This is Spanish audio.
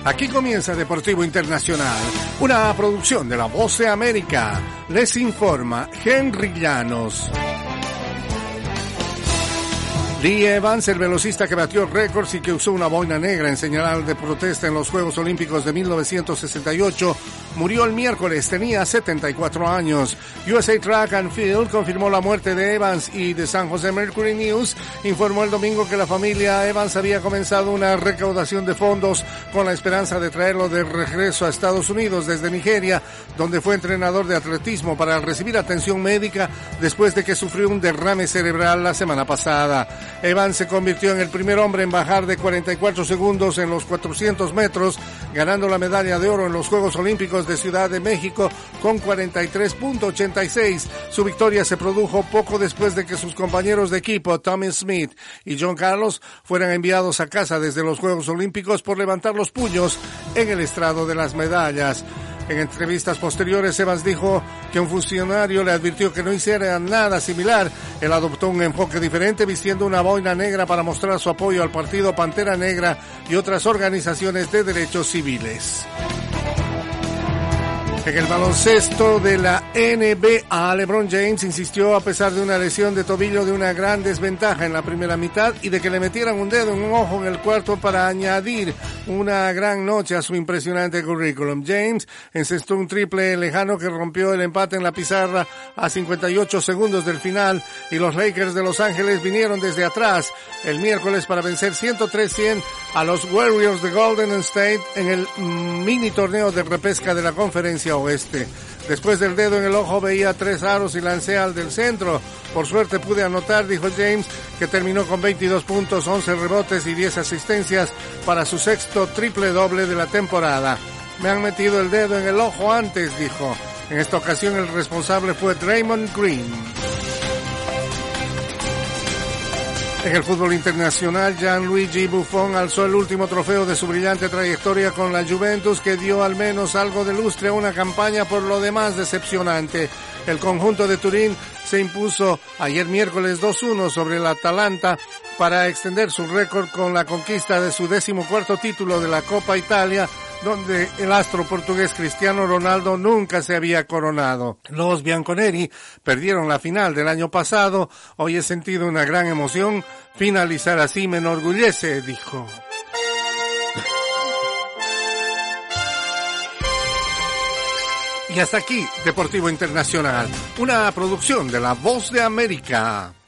Aquí comienza Deportivo Internacional, una producción de La Voz de América. Les informa Henry Llanos. Lee Evans, el velocista que batió récords y que usó una boina negra en señal de protesta en los Juegos Olímpicos de 1968, murió el miércoles, tenía 74 años. USA Track and Field confirmó la muerte de Evans y The San Jose Mercury News informó el domingo que la familia Evans había comenzado una recaudación de fondos con la esperanza de traerlo de regreso a Estados Unidos desde Nigeria, donde fue entrenador de atletismo para recibir atención médica después de que sufrió un derrame cerebral la semana pasada. Evans se convirtió en el primer hombre en bajar de 44 segundos en los 400 metros, ganando la medalla de oro en los Juegos Olímpicos de Ciudad de México con 43.86. Su victoria se produjo poco después de que sus compañeros de equipo, Tommy Smith y John Carlos, fueran enviados a casa desde los Juegos Olímpicos por levantar los puños en el estrado de las medallas. En entrevistas posteriores, Evans dijo que un funcionario le advirtió que no hiciera nada similar. Él adoptó un enfoque diferente vistiendo una boina negra para mostrar su apoyo al partido Pantera Negra y otras organizaciones de derechos civiles. En el baloncesto de la NBA, LeBron James insistió, a pesar de una lesión de tobillo, de una gran desventaja en la primera mitad y de que le metieran un dedo en un ojo en el cuarto para añadir una gran noche a su impresionante currículum. James encestó un triple lejano que rompió el empate en la pizarra a 58 segundos del final y los Lakers de Los Ángeles vinieron desde atrás el miércoles para vencer 103-100 a los Warriors de Golden State en el mini torneo de repesca de la Conferencia Oeste. Después del dedo en el ojo veía 3 aros y lancé al del centro. Por suerte pude anotar, dijo James, que terminó con 22 puntos, 11 rebotes y 10 asistencias para su sexto triple doble de la temporada. Me han metido el dedo en el ojo antes, dijo. En esta ocasión el responsable fue Draymond Green. En el fútbol internacional, Gianluigi Buffon alzó el último trofeo de su brillante trayectoria con la Juventus, que dio al menos algo de lustre a una campaña por lo demás decepcionante. El conjunto de Turín se impuso ayer miércoles 2-1 sobre el Atalanta para extender su récord con la conquista de su 14º título de la Copa Italia, donde el astro portugués Cristiano Ronaldo nunca se había coronado. Los bianconeri perdieron la final del año pasado. Hoy he sentido una gran emoción. Finalizar así me enorgullece, dijo. Y hasta aquí, Deportivo Internacional, una producción de La Voz de América.